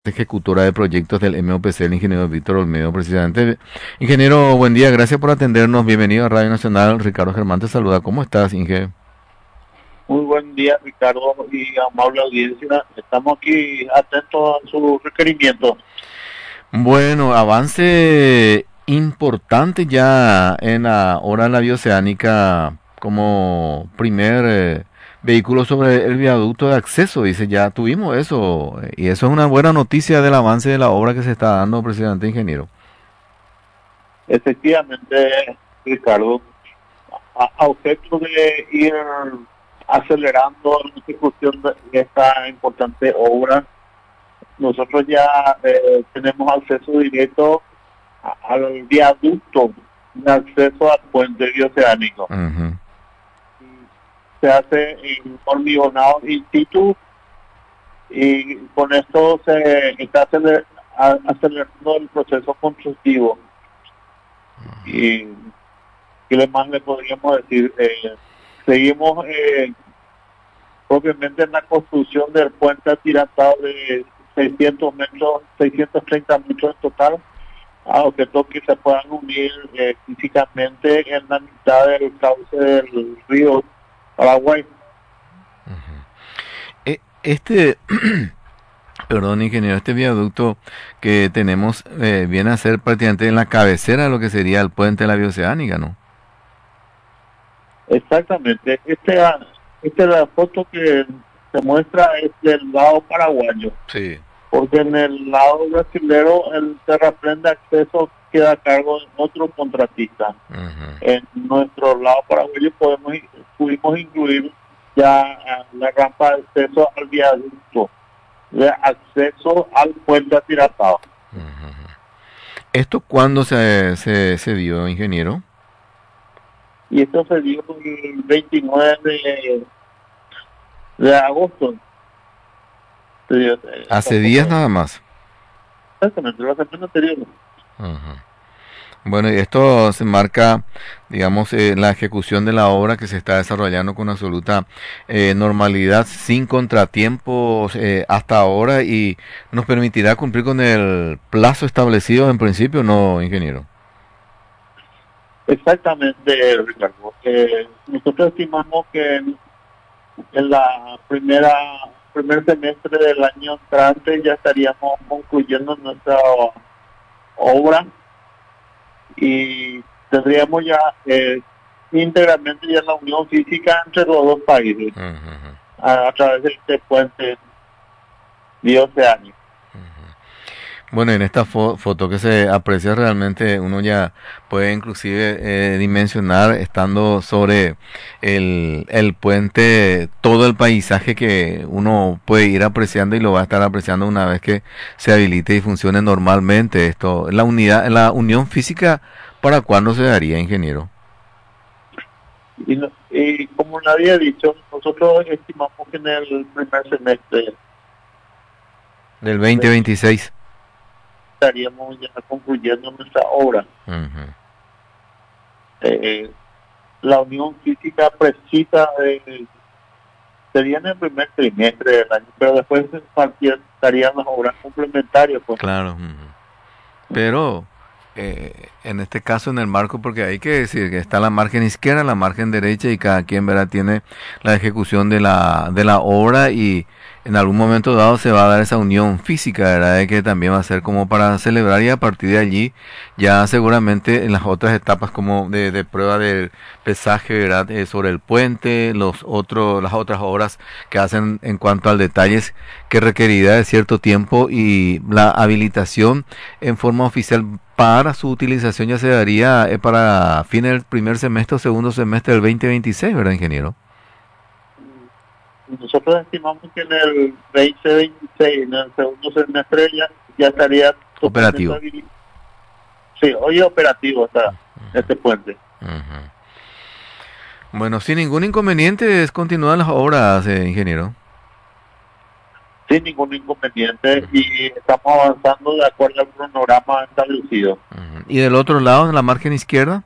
ejecutora de proyectos del MOPC, el ingeniero Víctor Olmedo, precisamente. Ingeniero, buen día, gracias por atendernos. Bienvenido a Radio Nacional. Ricardo Germán te saluda. ¿Cómo estás, Inge? Muy buen día, Ricardo, y amable audiencia. Estamos aquí atentos a sus requerimientos. Bueno, avance importante ya en la hora de la bioceánica como primer vehículo sobre el viaducto de acceso. Dice, ya tuvimos eso. Y eso es una buena noticia del avance de la obra que se está dando, presidente ingeniero. Efectivamente, Ricardo, a objeto de ir acelerando la ejecución de esta importante obra, nosotros ya tenemos acceso directo al viaducto de acceso al puente bioceánico. Ujú. Se hace en hormigonado in situ y con esto se está acelerando el proceso constructivo. Y qué más le podríamos decir, seguimos propiamente en la construcción del puente atirantado de 600 metros, 630 metros en total, a objeto que se puedan unir físicamente en la mitad del cauce del río Paraguay. Este, perdón, ingeniero, este viaducto que tenemos viene a ser prácticamente en la cabecera de lo que sería el puente de la bioceánica, ¿no? Exactamente, esta es la foto que se muestra es del lado paraguayo, Sí. porque en el lado brasilero el terraplén de acceso queda a cargo de otro contratista. Ujú. En nuestro lado paraguayo pudimos incluir ya la rampa de acceso al viaducto, de acceso al puente atiratado. ¿Esto cuándo se dio, ingeniero? Y esto se dio el 29 de agosto. Se dio, Hace días nada más. exactamente, la semana anterior. Ujú. Bueno, y esto se marca, digamos, la ejecución de la obra que se está desarrollando con absoluta normalidad, sin contratiempos hasta ahora y nos permitirá cumplir con el plazo establecido en principio, ¿no, ingeniero? Exactamente, Ricardo. Nosotros estimamos que en la primer semestre del año entrante ya estaríamos concluyendo nuestra obra y tendríamos ya íntegramente ya la unión física entre los dos países Ujú. a través de este puente bioceánico. Bueno, en esta foto que se aprecia realmente uno ya puede inclusive dimensionar estando sobre el puente todo el paisaje que uno puede ir apreciando y lo va a estar apreciando una vez que se habilite y funcione normalmente esto. La unidad, la unión física, ¿para cuándo se daría, ingeniero? Y como le había dicho, nosotros estimamos que en el primer semestre Del 2026. estaríamos ya concluyendo nuestra obra. Ujú. Eh, la unión física precisa sería en el primer trimestre del año, pero después estarían las obras complementarias, pues. Claro. Ujú. Pero en este caso en el marco, porque hay que decir que está la margen izquierda, la margen derecha y cada quien verá tiene la ejecución de la obra y en algún momento dado se va a dar esa unión física, ¿verdad? De que también va a ser como para celebrar y a partir de allí ya seguramente en las otras etapas como de prueba del pesaje, ¿verdad? Sobre el puente, las otras obras que hacen en cuanto al detalles que requerirá de cierto tiempo y la habilitación en forma oficial para su utilización ya se daría para fines del primer semestre o segundo semestre del 2026, ¿verdad, ingeniero? Nosotros estimamos que en el 2026, en el segundo semestre, ya estaría totalmente Operativo. habilitado. Sí, hoy es operativo está este puente. Ujú. Bueno, sin ningún inconveniente es continuar las obras, ingeniero. Sin ningún inconveniente y estamos avanzando de acuerdo al cronograma establecido. Ujú. Y del otro lado, en la margen izquierda.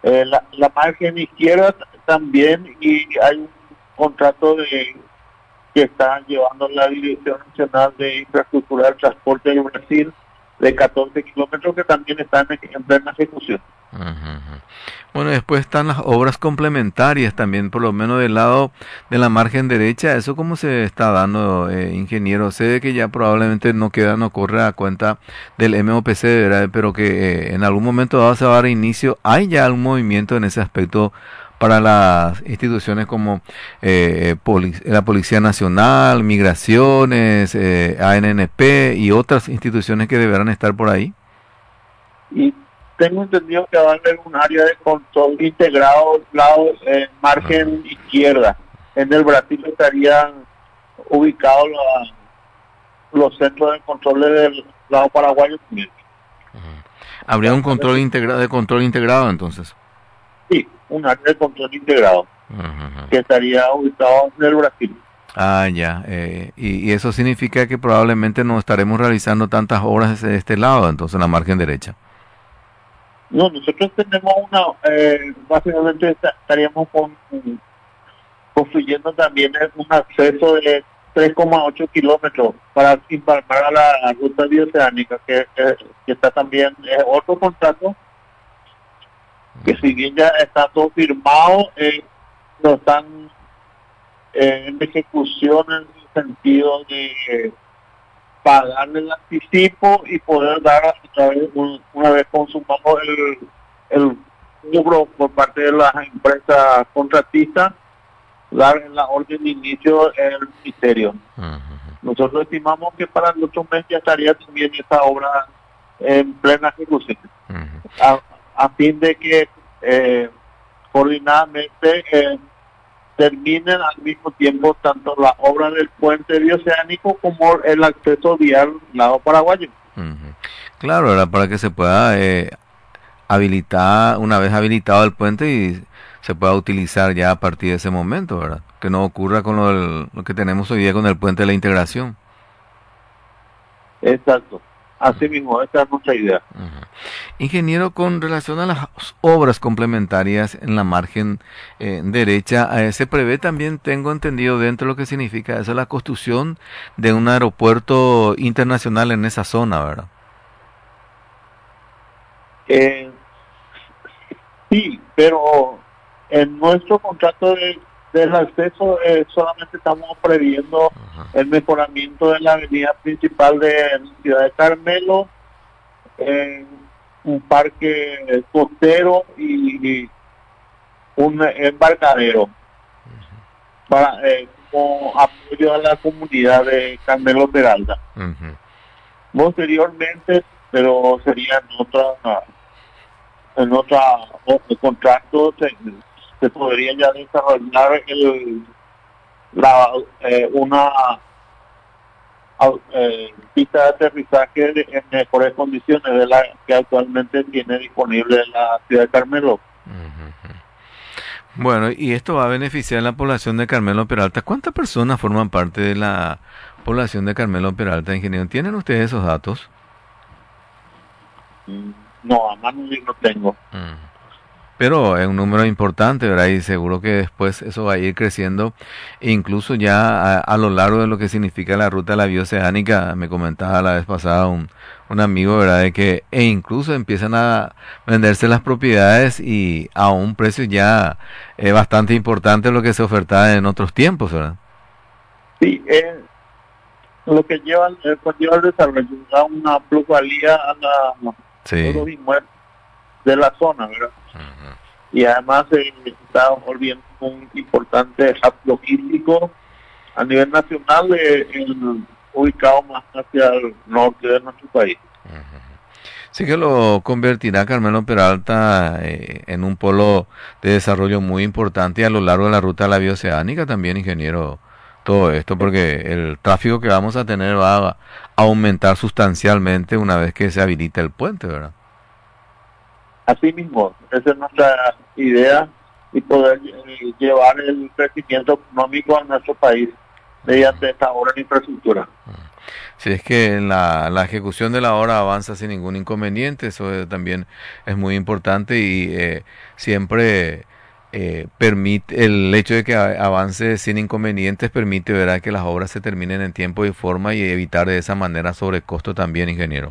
La margen izquierda también y hay un contrato que que está llevando la Dirección Nacional de Infraestructura del Transporte de Brasil, de 14 kilómetros, que también están en plena ejecución. Ujú. Bueno, después están las obras complementarias también, por lo menos del lado de la margen derecha. ¿Eso cómo se está dando, ingeniero? Sé de que ya probablemente no corre a cuenta del MOPC, ¿verdad? Pero que en algún momento dado se va a dar inicio. ¿Hay ya algún movimiento en ese aspecto para las instituciones como la Policía Nacional, Migraciones, ANNP y otras instituciones que deberán estar por ahí? Y tengo entendido que va a haber un área de control integrado lado margen izquierda. En el Brasil estarían ubicados los centros de control del lado paraguayo también. ¿Habría un control integrado entonces? Sí, un área de control integrado que estaría ubicado en el Brasil. Ah, ya. Y eso significa que probablemente no estaremos realizando tantas obras de este lado, entonces en la margen derecha. No, nosotros tenemos básicamente estaríamos construyendo también un acceso de 3,8 kilómetros para empalmar a la ruta bioceánica, que está también, es otro contrato, que si bien ya está todo firmado, no están en ejecución en el sentido de pagarle el anticipo y poder dar a través, una vez consumamos el cobro por parte de las empresas contratistas, dar en la orden de inicio el ministerio. Nosotros estimamos que para el otro mes ya estaría también esta obra en plena ejecución, a fin de que coordinadamente terminen al mismo tiempo tanto la obra del puente bioceánico como el acceso vial lado paraguayo. Claro, era para que se pueda habilitar, una vez habilitado el puente, y se pueda utilizar ya a partir de ese momento, ¿verdad? Que no ocurra con lo que tenemos hoy día con el puente de la integración. Exacto. Así mismo, esa es nuestra idea. Ingeniero, con relación a las obras complementarias en la margen derecha, se prevé también, tengo entendido, dentro de lo que significa eso, la construcción de un aeropuerto internacional en esa zona, ¿verdad? Sí, pero en nuestro contrato del acceso solamente estamos previendo el mejoramiento de la avenida principal de la ciudad de Carmelo, un parque costero y un embarcadero para como apoyo a la comunidad de Carmelo Peralta. Posteriormente, pero sería en otra contrato se podría ya desarrollar una pista de aterrizaje en mejores condiciones de la que actualmente tiene disponible la ciudad de Carmelo. Bueno, y esto va a beneficiar a la población de Carmelo Peralta. ¿Cuántas personas forman parte de la población de Carmelo Peralta, ingeniero? ¿Tienen ustedes esos datos? No, a mano no tengo. Pero es un número importante, ¿verdad? Y seguro que después eso va a ir creciendo, e incluso ya a lo largo de lo que significa la ruta de la bioceánica. Me comentaba la vez pasada un amigo, ¿verdad? De que incluso empiezan a venderse las propiedades y a un precio ya bastante importante lo que se ofertaba en otros tiempos, ¿verdad? Sí, lo que lleva el desarrollo da una plusvalía a los inmuebles de la zona, ¿verdad? Y además está volviendo un importante hub logístico a nivel nacional, ubicado más hacia el norte de nuestro país. Sí, que lo convertirá Carmelo Peralta en un polo de desarrollo muy importante a lo largo de la ruta de la bioceánica también, ingeniero, todo esto, porque el tráfico que vamos a tener va a aumentar sustancialmente una vez que se habilite el puente, ¿verdad? Así mismo, esa es nuestra idea, y poder llevar el crecimiento económico a nuestro país mediante esta obra de infraestructura. Si es que la ejecución de la obra avanza sin ningún inconveniente, eso también es muy importante, y siempre permite, el hecho de que avance sin inconvenientes permite, ¿verdad?, que las obras se terminen en tiempo y forma y evitar de esa manera sobrecosto también, ingeniero.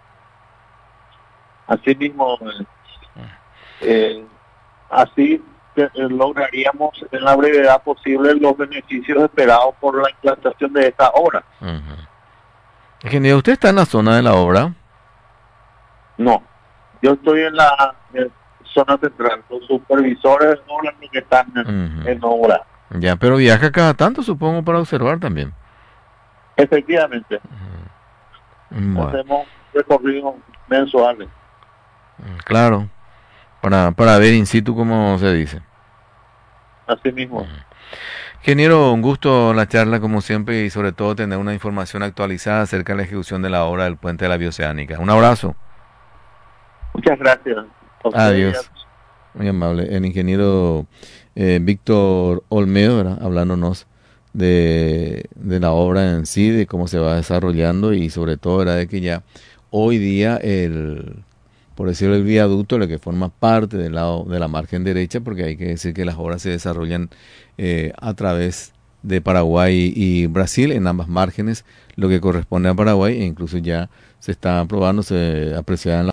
Así mismo, eh, así lograríamos en la brevedad posible los beneficios esperados por la implantación de esta obra. Ujú. Ingeniero, ¿usted está en la zona de la obra? No, yo estoy en la zona central, los supervisores no los que están Ujú. en obra. Ya, pero viaja cada tanto, supongo, para observar también. Efectivamente, Bueno, hacemos recorridos mensuales, claro, para ver in situ, como se dice. así mismo. Ingeniero, un gusto la charla como siempre y sobre todo tener una información actualizada acerca de la ejecución de la obra del puente de la Bioceánica. Un abrazo. Muchas gracias a ustedes. Adiós. Muy amable. El ingeniero Víctor Olmedo, ¿verdad?, hablándonos de la obra en sí, de cómo se va desarrollando y sobre todo, ¿verdad?, de que ya hoy día por decirlo, el viaducto, lo que forma parte del lado de la margen derecha, porque hay que decir que las obras se desarrollan a través de Paraguay y Brasil, en ambas márgenes, lo que corresponde a Paraguay, e incluso ya se está aprobando, se aprecian